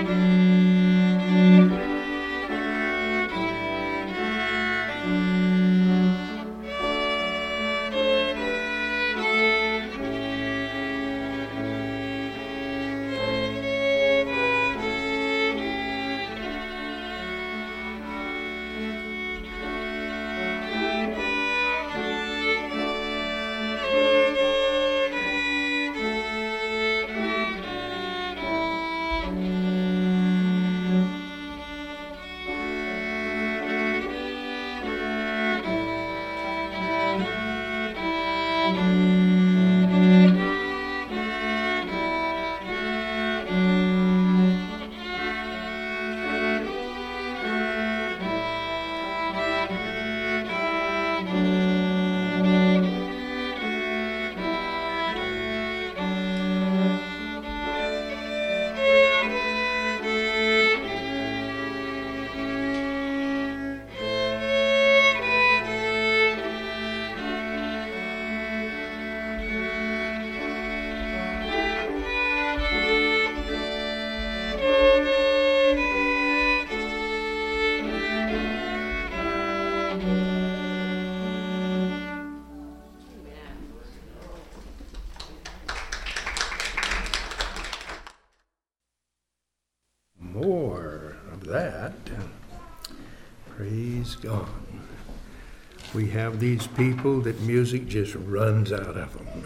More of that. Praise God. We have these people that music just runs out of them.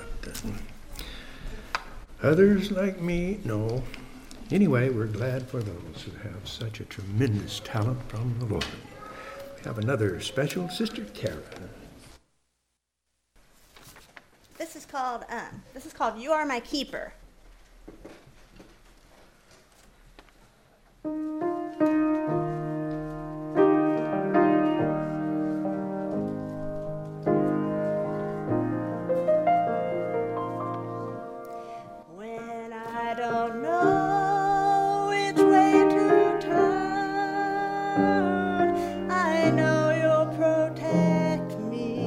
Others like me, no. Anyway, we're glad for those who have such a tremendous talent from the Lord. We have another special, Sister Karen. This is called You Are My Keeper. When I don't know which way to turn, I know you'll protect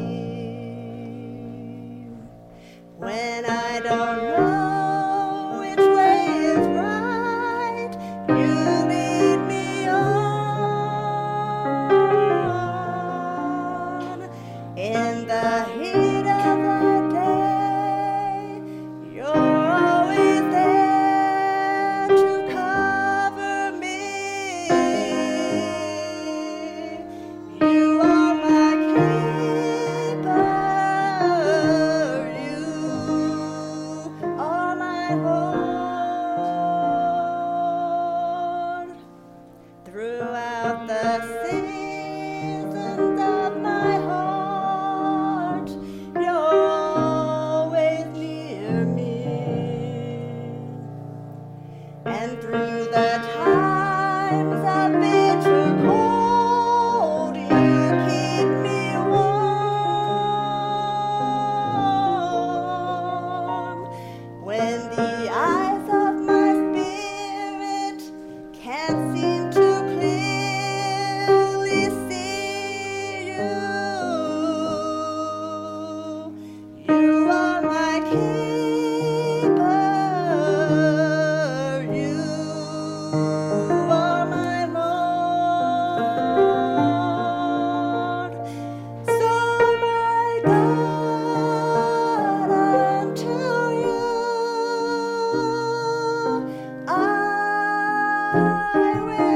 me. When I don't know which way is right, you lead me on. In the heat of the day, you're always there to cover me. You are my keeper. You are my Lord. Throughout the seasons of my heart, you're always near me. And through the times of bitter cold, you keep me warm. When the eyes of my spirit can't seem to clearly see you, you are my keeper. You are my Lord. So my God, unto you I will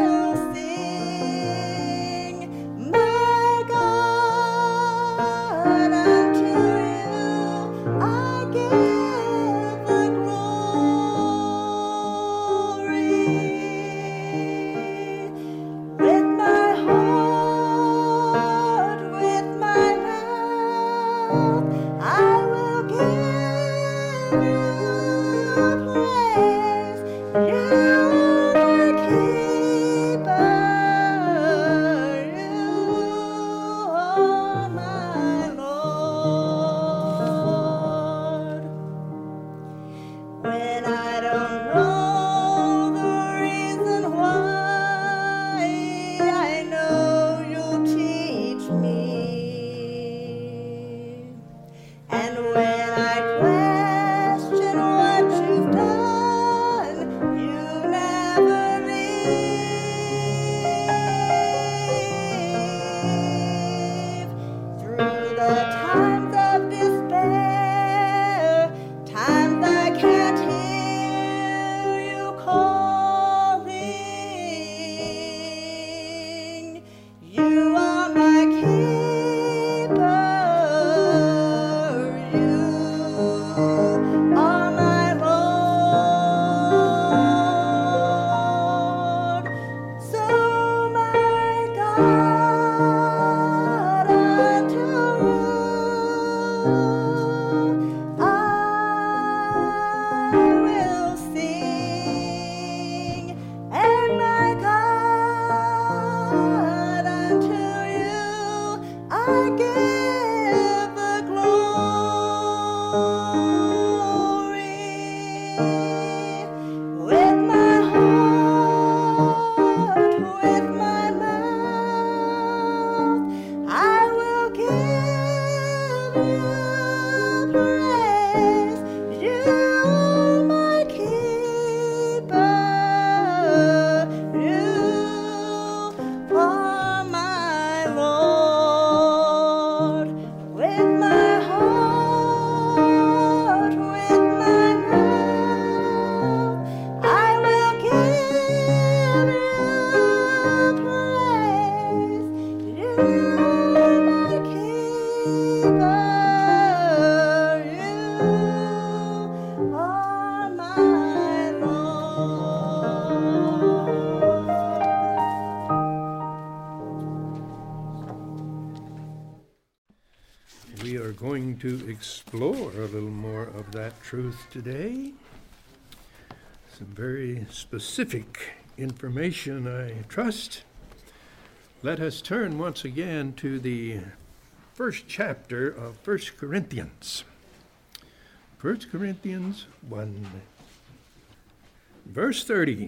going to explore a little more of that truth today. Some very specific information, I trust. Let us turn once again to the first chapter of 1 Corinthians. 1 Corinthians 1, verse 30.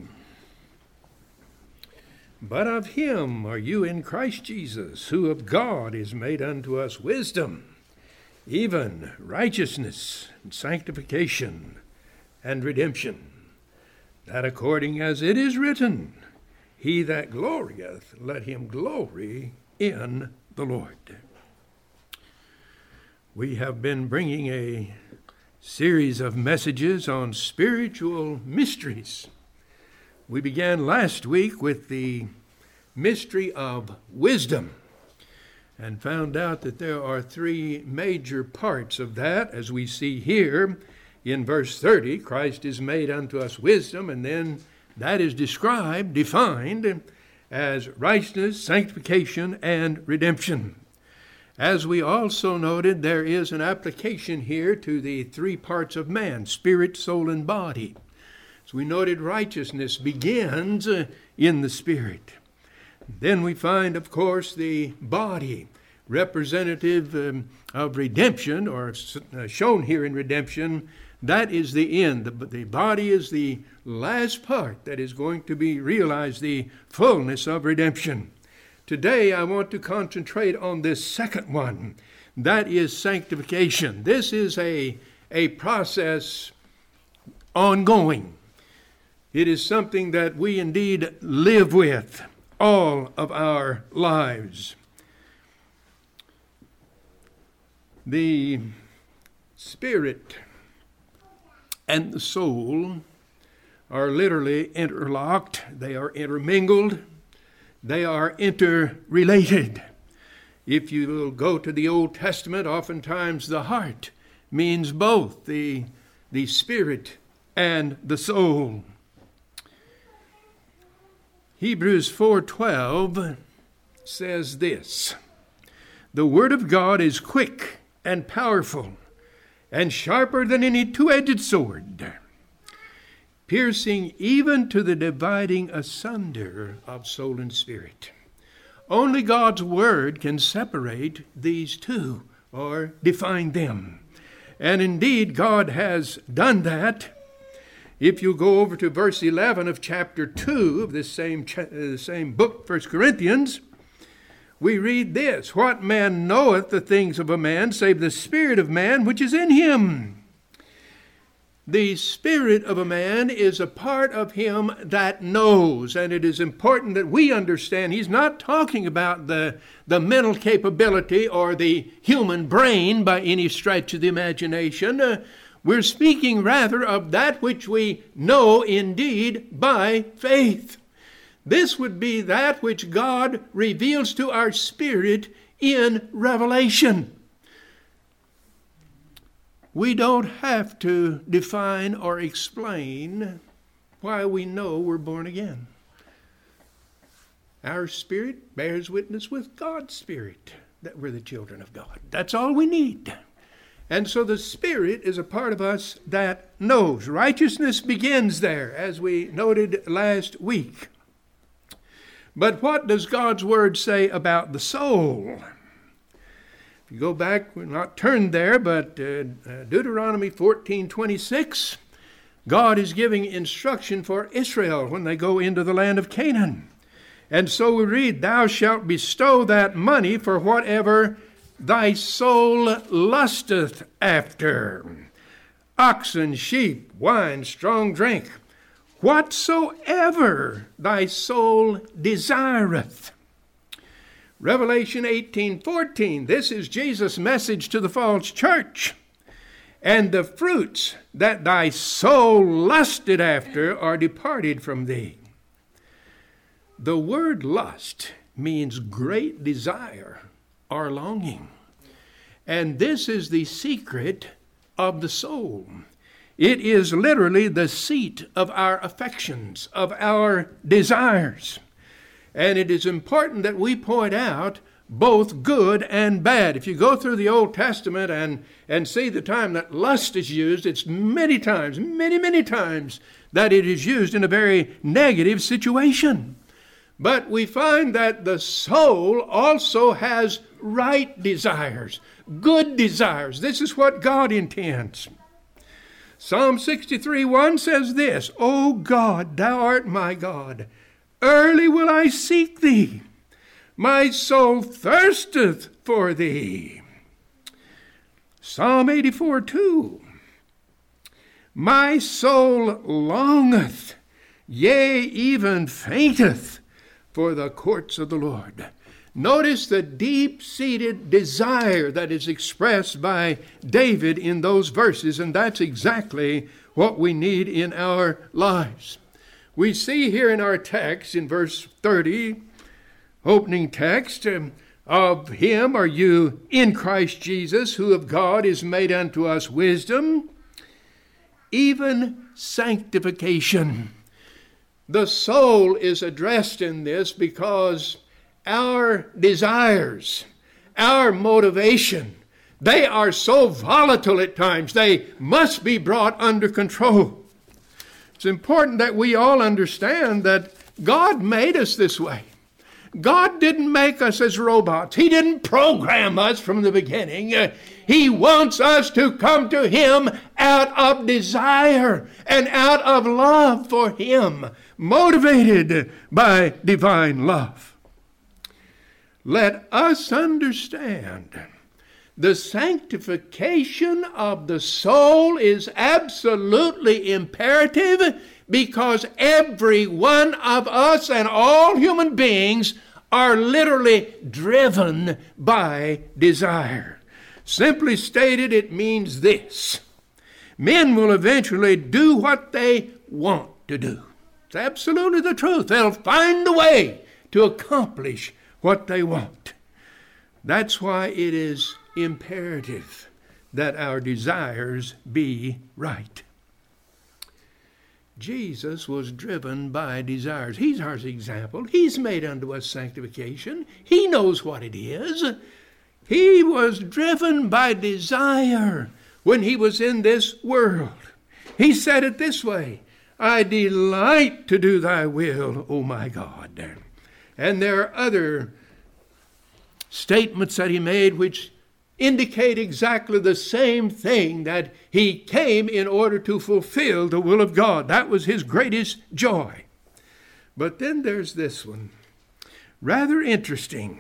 But of him are you in Christ Jesus, who of God is made unto us wisdom, even righteousness and sanctification and redemption, that according as it is written, he that glorieth, let him glory in the Lord. We have been bringing a series of messages on spiritual mysteries. We began last week with the mystery of wisdom and found out that there are three major parts of that, as we see here in verse 30. Christ is made unto us wisdom, and then that is defined as righteousness, sanctification, and redemption. As we also noted, there is an application here to the three parts of man, spirit, soul, and body. As we noted, righteousness begins in the spirit. Then we find, of course, the body, representative of redemption, or shown here in redemption. That is the end. The body is the last part that is going to be realized, the fullness of redemption. Today I want to concentrate on this second one. That is sanctification. This is a process ongoing. It is something that we indeed live with all of our lives. The spirit and the soul are literally interlocked. They are intermingled. They are interrelated. If you will go to the Old Testament, oftentimes the heart means both the spirit and the soul. Hebrews 4:12 says this, the word of God is quick and powerful and sharper than any two-edged sword, piercing even to the dividing asunder of soul and spirit. Only God's word can separate these two or define them. And indeed, God has done that. If you go over to verse 11 of chapter 2 of this same book, 1 Corinthians, we read this, what man knoweth the things of a man, save the spirit of man which is in him? The spirit of a man is a part of him that knows, and it is important that we understand he's not talking about the mental capability or the human brain by any stretch of the imagination. We're speaking rather of that which we know indeed by faith. This would be that which God reveals to our spirit in revelation. We don't have to define or explain why we know we're born again. Our spirit bears witness with God's spirit that we're the children of God. That's all we need. And so the Spirit is a part of us that knows. Righteousness begins there, as we noted last week. But what does God's Word say about the soul? If you go back, we're not turned there, but Deuteronomy 14:26, God is giving instruction for Israel when they go into the land of Canaan. And so we read, thou shalt bestow that money for whatever thy soul lusteth after, oxen, sheep, wine, strong drink, whatsoever thy soul desireth. Revelation 18:14, this is Jesus' message to the false church. And the fruits that thy soul lusted after are departed from thee. The word lust means great desire or longing. And this is the secret of the soul. It is literally the seat of our affections, of our desires. And it is important that we point out both good and bad. If you go through the Old Testament and see the time that lust is used, it's many times, many times, that it is used in a very negative situation. But we find that the soul also has right desires, good desires. This is what God intends. Psalm 63:1 says this, O God, thou art my God. Early will I seek thee. My soul thirsteth for thee. Psalm 84:2. My soul longeth, yea, even fainteth, for the courts of the Lord. Notice the deep-seated desire that is expressed by David in those verses, and that's exactly what we need in our lives. We see here in our text, in verse 30, opening text, of him are you in Christ Jesus, who of God is made unto us wisdom, even sanctification. The soul is addressed in this because our desires, our motivation, they are so volatile at times. They must be brought under control. It's important that we all understand that God made us this way. God didn't make us as robots. He didn't program us from the beginning. He wants us to come to Him out of desire and out of love for Him, motivated by divine love. Let us understand the sanctification of the soul is absolutely imperative, because every one of us and all human beings are literally driven by desire. Simply stated, it means this: men will eventually do what they want to do. It's absolutely the truth. They'll find a way to accomplish what they want. That's why it is imperative that our desires be right. Jesus was driven by desires. He's our example. He's made unto us sanctification. He knows what it is. He was driven by desire when he was in this world. He said it this way: I delight to do thy will, O my God. And there are other statements that he made which indicate exactly the same thing, that he came in order to fulfill the will of God. That was his greatest joy. But then there's this one, rather interesting.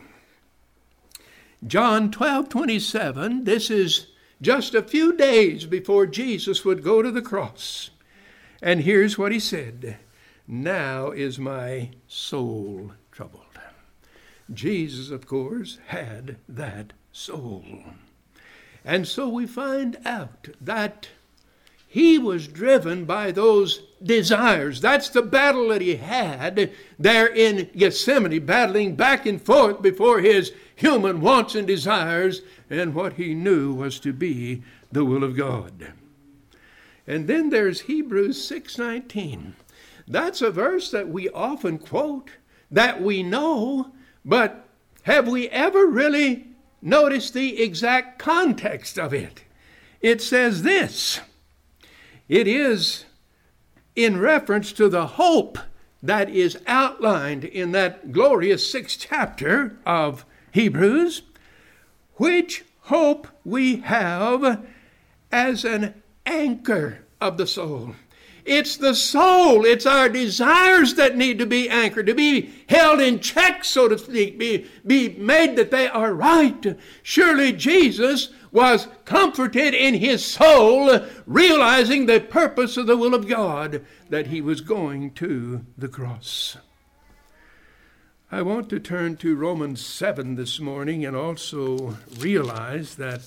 John 12:27, this is just a few days before Jesus would go to the cross. And here's what he said: now is my soul troubled. Jesus, of course, had that soul. And so we find out that he was driven by those desires. That's the battle that he had there in Gethsemane, battling back and forth before his human wants and desires and what he knew was to be the will of God. And then there's Hebrews 6:19. That's a verse that we often quote, that we know, but have we ever really noticed the exact context of it? It says this: it is in reference to the hope that is outlined in that glorious 6th chapter of Hebrews, which hope we have as an anchor of the soul. It's the soul, it's our desires that need to be anchored, to be held in check, so to speak, be made that they are right. Surely Jesus was comforted in his soul, realizing the purpose of the will of God, that he was going to the cross. I want to turn to Romans 7 this morning and also realize that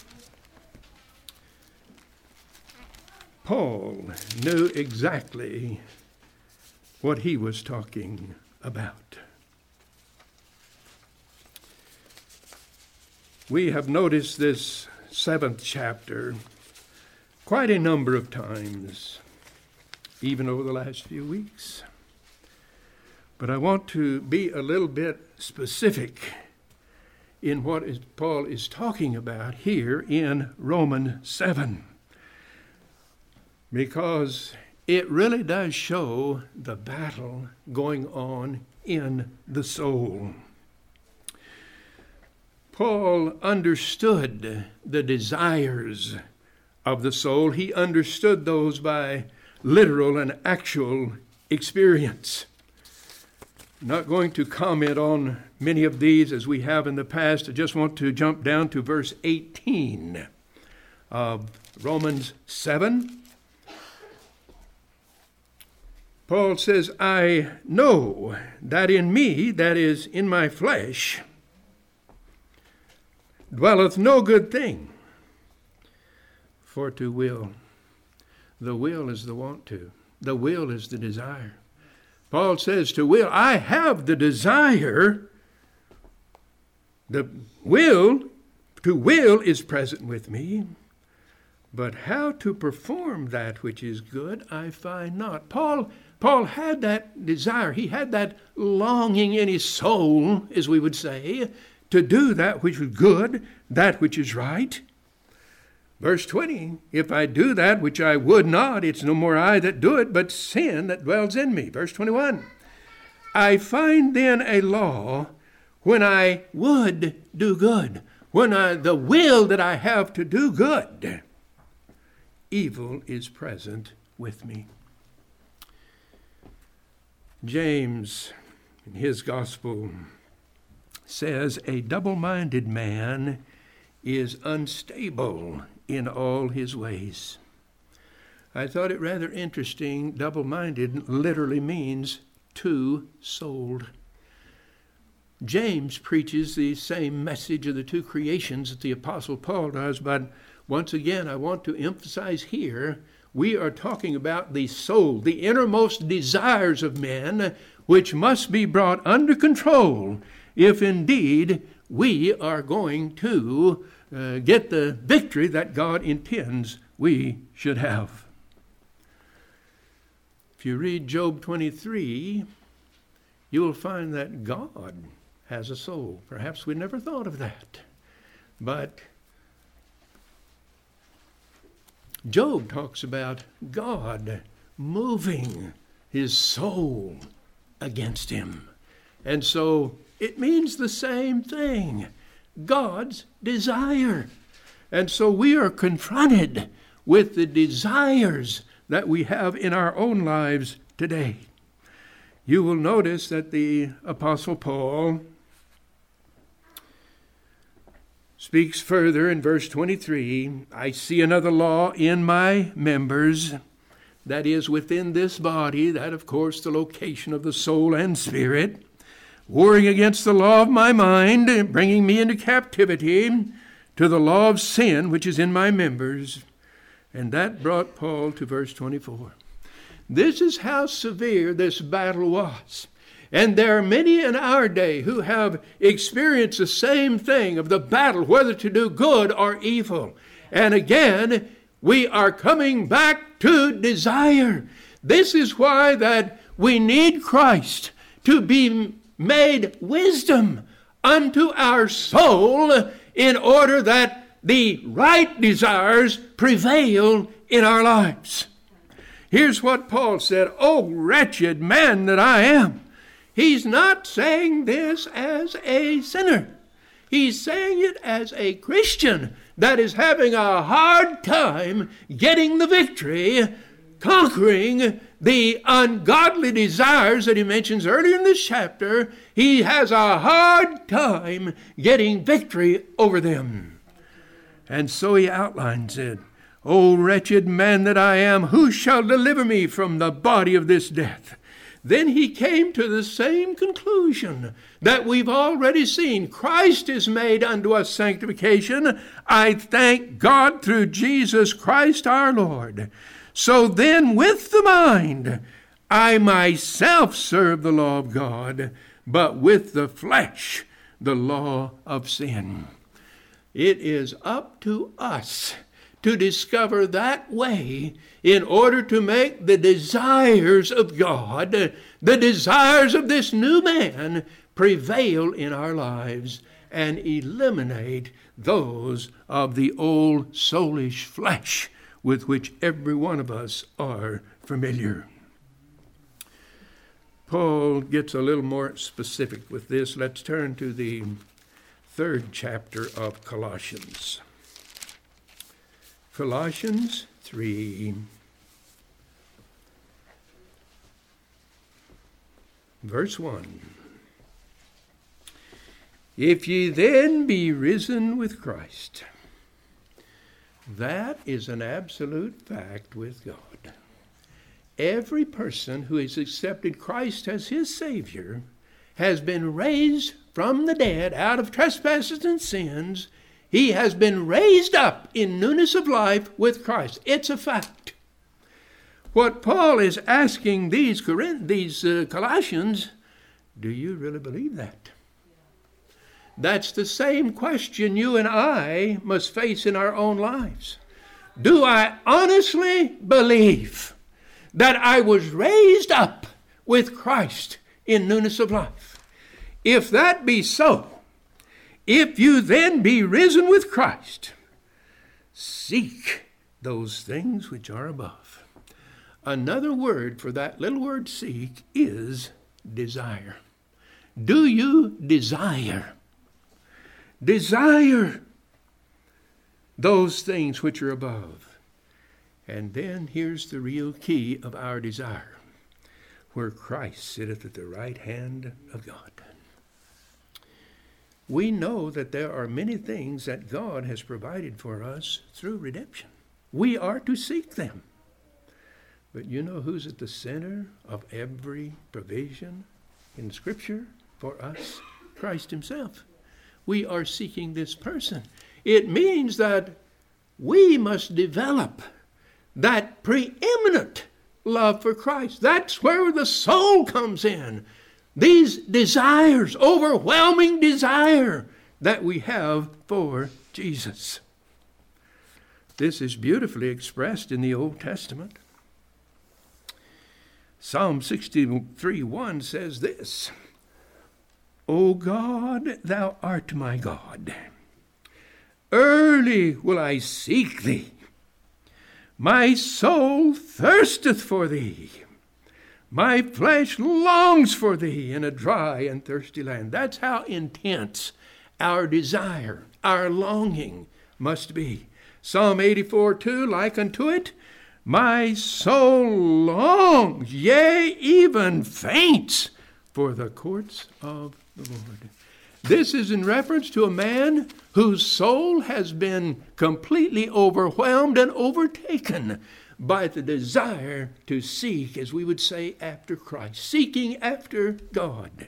Paul knew exactly what he was talking about. We have noticed this 7th chapter quite a number of times, even over the last few weeks. But I want to be a little bit specific in what Paul is talking about here in Romans 7. Because it really does show the battle going on in the soul. Paul understood the desires of the soul. He understood those by literal and actual experience. I'm not going to comment on many of these as we have in the past. I just want to jump down to verse 18 of Romans 7. Paul says, I know that in me, that is, in my flesh, dwelleth no good thing. For to will. The will is the want to. The will is the desire. Paul says to will, I have the desire. The will, to will is present with me. But how to perform that which is good, I find not. Paul had that desire. He had that longing in his soul, as we would say, to do that which was good, that which is right. Verse 20, if I do that which I would not, it's no more I that do it, but sin that dwells in me. Verse 21, I find then a law when I would do good, when the will that I have to do good, evil is present with me. James, in his gospel, says a double-minded man is unstable in all his ways. I thought it rather interesting. Double-minded literally means two-souled. James preaches the same message of the two creations that the Apostle Paul does, but once again, I want to emphasize here, we are talking about the soul, the innermost desires of men, which must be brought under control if indeed we are going to get the victory that God intends we should have. If you read Job 23, you will find that God has a soul. Perhaps we never thought of that. But Job talks about God moving his soul against him. And so it means the same thing. God's desire. And so we are confronted with the desires that we have in our own lives today. You will notice that the Apostle Paul speaks further in verse 23, I see another law in my members, that is within this body, that of course the location of the soul and spirit, warring against the law of my mind, bringing me into captivity to the law of sin which is in my members. And that brought Paul to verse 24. This is how severe this battle was. And there are many in our day who have experienced the same thing of the battle, whether to do good or evil. And again, we are coming back to desire. This is why that we need Christ to be made wisdom unto our soul in order that the right desires prevail in our lives. Here's what Paul said, "O wretched man that I am." He's not saying this as a sinner. He's saying it as a Christian that is having a hard time getting the victory, conquering the ungodly desires that he mentions earlier in this chapter. He has a hard time getting victory over them. And so he outlines it. "O wretched man that I am, who shall deliver me from the body of this death?" Then he came to the same conclusion that we've already seen. Christ is made unto us sanctification. I thank God through Jesus Christ our Lord. So then with the mind, I myself serve the law of God, but with the flesh, the law of sin. It is up to us to discover that way in order to make the desires of God, the desires of this new man, prevail in our lives. and eliminate those of the old soulish flesh with which every one of us are familiar. Paul gets a little more specific with this. Let's turn to the 3rd chapter of Colossians. Colossians 3, verse 1. If ye then be risen with Christ. That is an absolute fact with God. Every person who has accepted Christ as his Savior has been raised from the dead out of trespasses and sins. He has been raised up in newness of life with Christ. It's a fact. What Paul is asking these Colossians, do you really believe that? That's the same question you and I must face in our own lives. Do I honestly believe that I was raised up with Christ in newness of life? If that be so, if you then be risen with Christ, seek those things which are above. Another word for that little word seek is desire. Do you desire? Desire those things which are above. And then here's the real key of our desire, where Christ sitteth at the right hand of God. We know that there are many things that God has provided for us through redemption. We are to seek them. But you know who's at the center of every provision in Scripture for us? Christ himself. We are seeking this person. It means that we must develop that preeminent love for Christ. That's where the soul comes in. These desires, overwhelming desire that we have for Jesus. This is beautifully expressed in the Old Testament. Psalm 63:1 says this, O God, thou art my God. Early will I seek thee. My soul thirsteth for thee. My flesh longs for thee in a dry and thirsty land. That's how intense our desire, our longing must be. Psalm 84:2, like unto it, my soul longs, yea, even faints for the courts of the Lord. This is in reference to a man whose soul has been completely overwhelmed and overtaken by the desire to seek, as we would say, after Christ, seeking after God.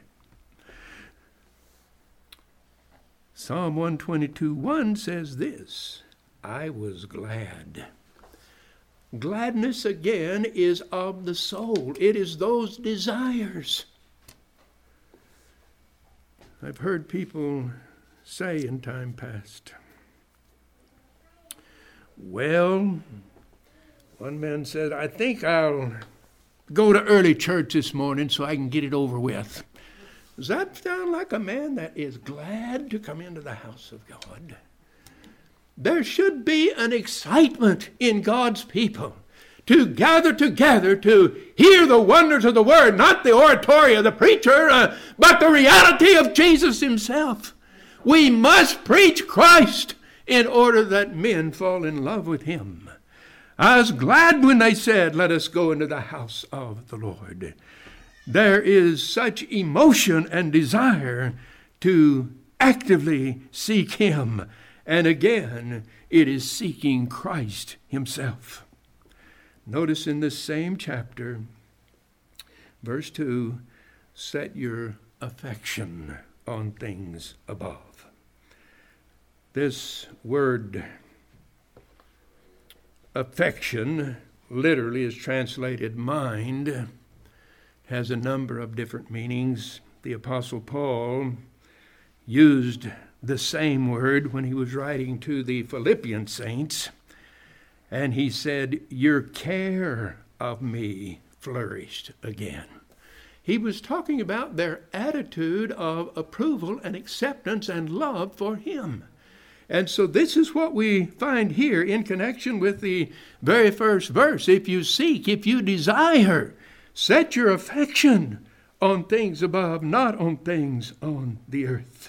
Psalm 122:1 says this, I was glad. Gladness, again, is of the soul. It is those desires. I've heard people say in time past, well, one man said, I think I'll go to early church this morning so I can get it over with. Does that sound like a man that is glad to come into the house of God? There should be an excitement in God's people to gather together to hear the wonders of the Word, not the oratory of the preacher, but the reality of Jesus himself. We must preach Christ in order that men fall in love with him. I was glad when they said, let us go into the house of the Lord. There is such emotion and desire to actively seek him. And again, it is seeking Christ himself. Notice in this same chapter, verse 2, set your affection on things above. This word affection, literally is translated mind, has a number of different meanings. The Apostle Paul used the same word when he was writing to the Philippian saints, and he said, your care of me flourished again. He was talking about their attitude of approval and acceptance and love for him. And so this is what we find here in connection with the very first verse. If you seek, if you desire, set your affection on things above, not on things on the earth.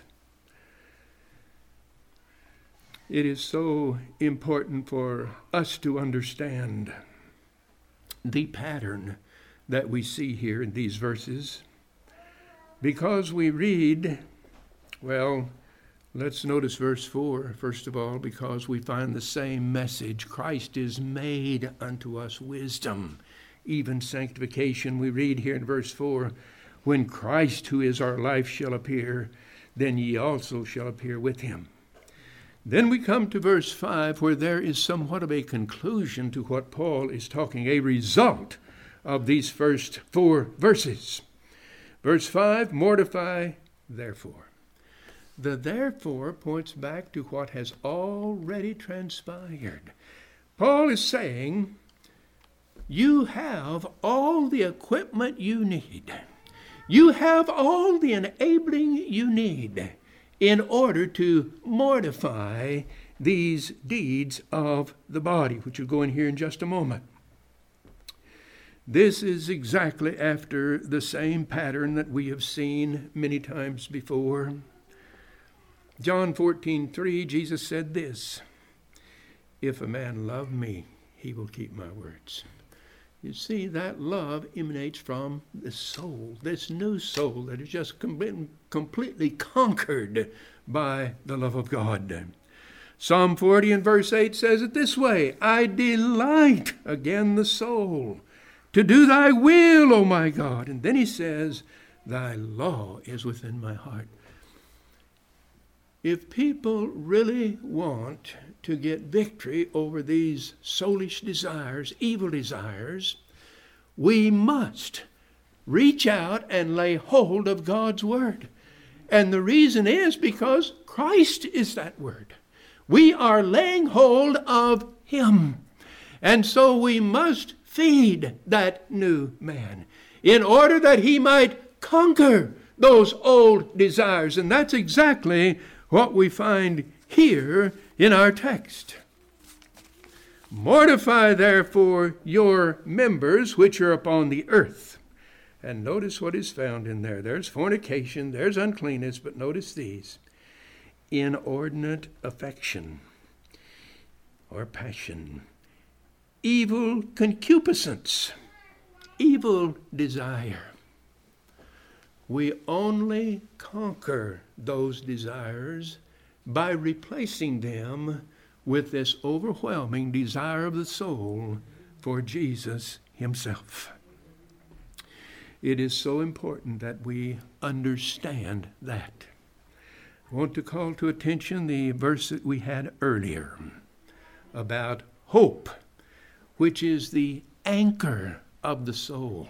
It is so important for us to understand the pattern that we see here in these verses, because we read, well, let's notice verse 4, first of all, because we find the same message. Christ is made unto us wisdom, even sanctification. We read here in verse 4, when Christ, who is our life, shall appear, then ye also shall appear with him. Then we come to verse 5, where there is somewhat of a conclusion to what Paul is talking, a result of these first 4 verses. Verse 5, mortify therefore. The therefore points back to what has already transpired. Paul is saying, you have all the equipment you need. You have all the enabling you need in order to mortify these deeds of the body, which will go in here in just a moment. This is exactly after the same pattern that we have seen many times before. John 14:3, Jesus said this, if a man love me, he will keep my words. You see, that love emanates from the soul, this new soul that is just completely conquered by the love of God. Psalm 40 and verse 8 says it this way, I delight, again the soul, to do thy will, O my God. And then he says, thy law is within my heart. If people really want to get victory over these soulish desires, evil desires, we must reach out and lay hold of God's word. And the reason is because Christ is that word. We are laying hold of him. And so we must feed that new man in order that he might conquer those old desires. And that's exactly what we find here in our text. Mortify therefore your members which are upon the earth. And notice what is found in there. There's fornication, there's uncleanness, but notice these. Inordinate affection or passion, evil concupiscence, evil desire. We only conquer those desires by replacing them with this overwhelming desire of the soul for Jesus himself. It is so important that we understand that. I want to call to attention the verse that we had earlier about hope, which is the anchor of the soul.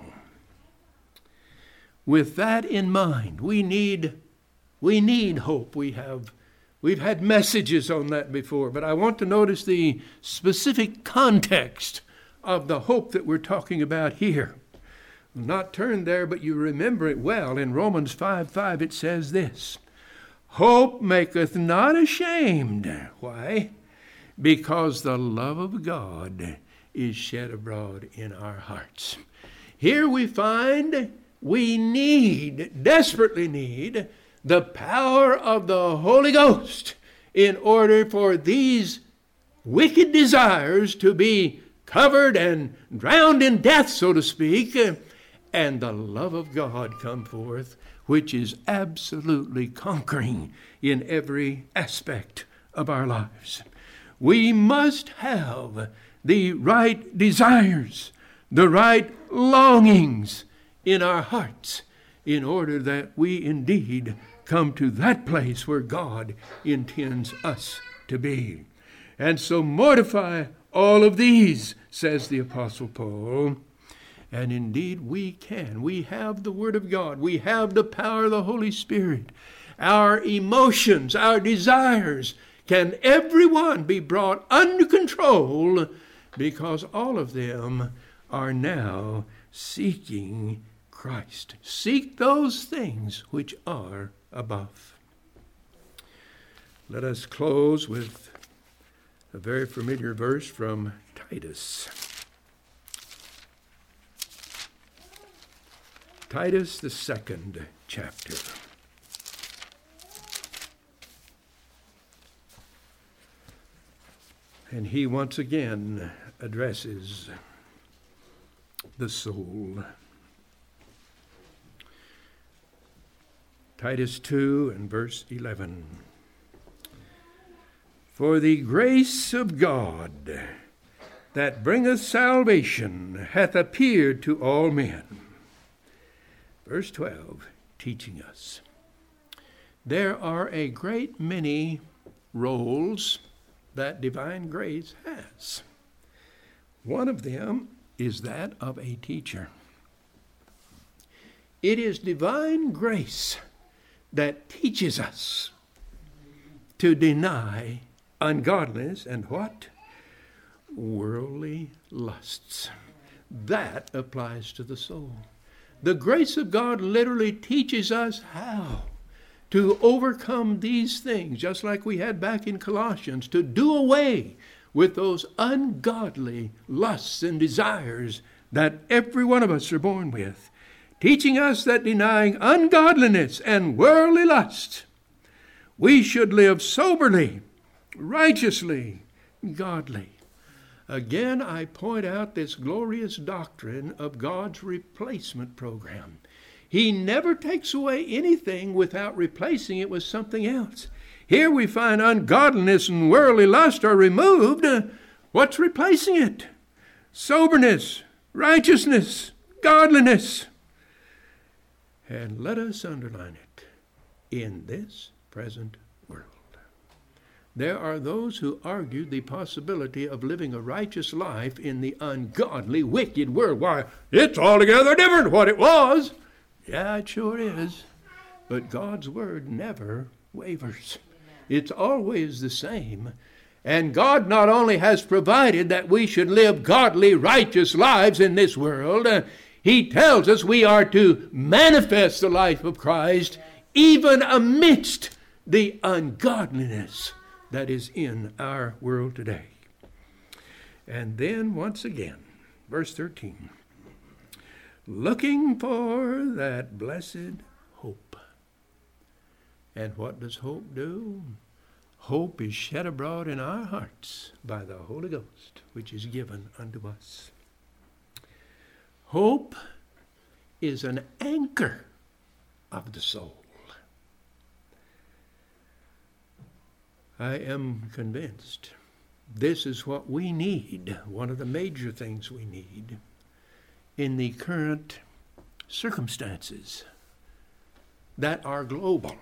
With that in mind, we need hope. We've had messages on that before, but I want to notice the specific context of the hope that we're talking about here. Not turned there, but you remember it well. In Romans 5:5 it says this, hope maketh not ashamed. Why? Because the love of God is shed abroad in our hearts. Here we find we desperately need, the power of the Holy Ghost in order for these wicked desires to be covered and drowned in death, so to speak, and the love of God come forth, which is absolutely conquering in every aspect of our lives. We must have the right desires, the right longings in our hearts in order that we indeed come to that place where God intends us to be. And so mortify all of these, says the Apostle Paul. And indeed we can. We have the Word of God. We have the power of the Holy Spirit. Our emotions, our desires, can every one be brought under control because all of them are now seeking Christ. Seek those things which are above. Let us close with a very familiar verse from Titus. Titus, the 2nd chapter. And he once again addresses the soul. Titus 2 and verse 11. For the grace of God that bringeth salvation hath appeared to all men. Verse 12, teaching us. There are a great many roles that divine grace has. One of them is that of a teacher. It is divine grace that teaches us to deny ungodliness and what? Worldly lusts. That applies to the soul. The grace of God literally teaches us how to overcome these things, just like we had back in Colossians, to do away with those ungodly lusts and desires that every one of us are born with, teaching us that denying ungodliness and worldly lust, we should live soberly, righteously, godly. Again, I point out this glorious doctrine of God's replacement program. He never takes away anything without replacing it with something else. Here we find ungodliness and worldly lust are removed. What's replacing it? Soberness, righteousness, godliness. And let us underline it. In this present world, there are those who argue the possibility of living a righteous life in the ungodly, wicked world. Why, it's altogether different what it was. Yeah, it sure is. But God's word never wavers. It's always the same. And God not only has provided that we should live godly, righteous lives in this world, He tells us we are to manifest the life of Christ even amidst the ungodliness that is in our world today. And then once again, verse 13, looking for that blessed hope. And what does hope do? Hope is shed abroad in our hearts by the Holy Ghost, which is given unto us. Hope is an anchor of the soul. I am convinced this is what we need, one of the major things we need in the current circumstances that are global.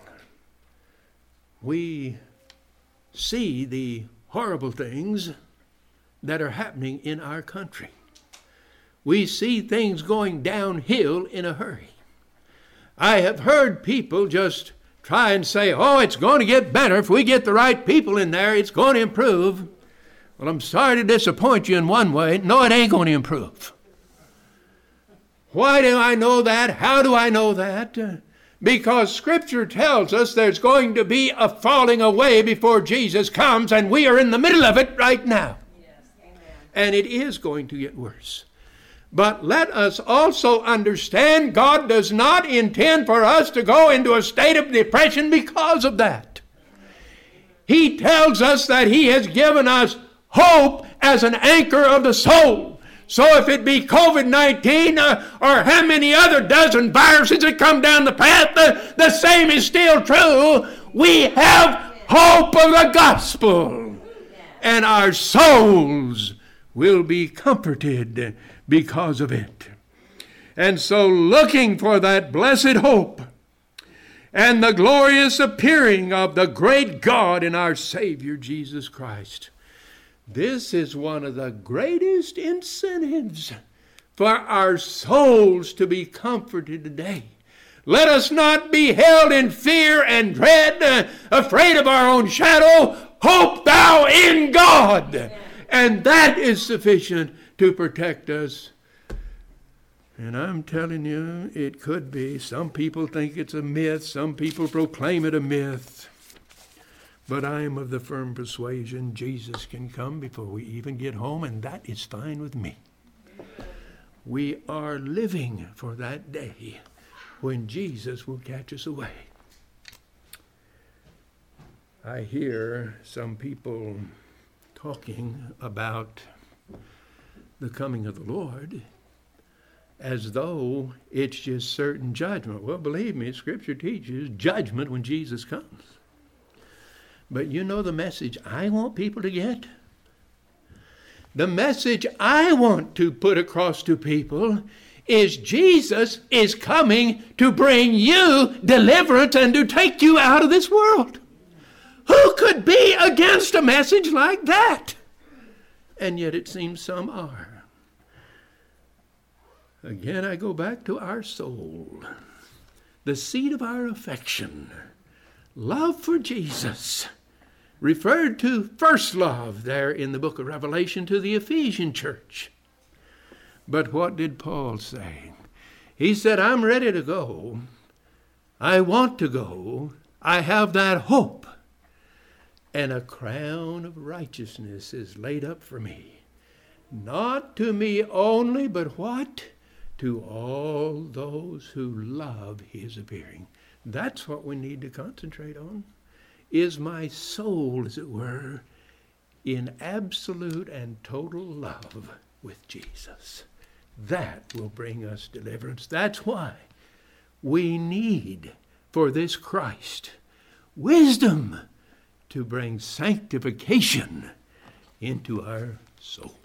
We see the horrible things that are happening in our country. We see things going downhill in a hurry. I have heard people just try and say, oh, it's going to get better. If we get the right people in there, it's going to improve. Well, I'm sorry to disappoint you in one way. No, it ain't going to improve. Why do I know that? How do I know that? Because Scripture tells us there's going to be a falling away before Jesus comes, and we are in the middle of it right now. Yes, amen. And it is going to get worse. But let us also understand God does not intend for us to go into a state of depression because of that. He tells us that He has given us hope as an anchor of the soul. So if it be COVID-19 or how many other dozen viruses that come down the path, the same is still true. We have hope of the gospel. And our souls will be comforted because of it. And so looking for that blessed hope and the glorious appearing of the great God and our Savior Jesus Christ, this is one of the greatest incentives for our souls to be comforted today. Let us not be held in fear and dread, afraid of our own shadow. Hope thou in God. And that is sufficient to protect us And I'm telling you, it could be. Some people think it's a myth. Some people proclaim it a myth. But I am of the firm persuasion Jesus can come before we even get home, and that is fine with me. We are living for that day when Jesus will catch us away. I hear some people talking about the coming of the Lord as though it's just certain judgment. Well, believe me, Scripture teaches judgment when Jesus comes. But you know the message I want people to get? The message I want to put across to people is Jesus is coming to bring you deliverance and to take you out of this world. Who could be against a message like that? And yet it seems some are. Again, I go back to our soul, the seat of our affection, love for Jesus, referred to first love there in the book of Revelation to the Ephesian church. But what did Paul say? He said, I'm ready to go. I want to go. I have that hope. And a crown of righteousness is laid up for me. Not to me only, but what? To all those who love his appearing. That's what we need to concentrate on. Is my soul, as it were, in absolute and total love with Jesus. That will bring us deliverance. That's why we need for this Christ wisdom to bring sanctification into our soul.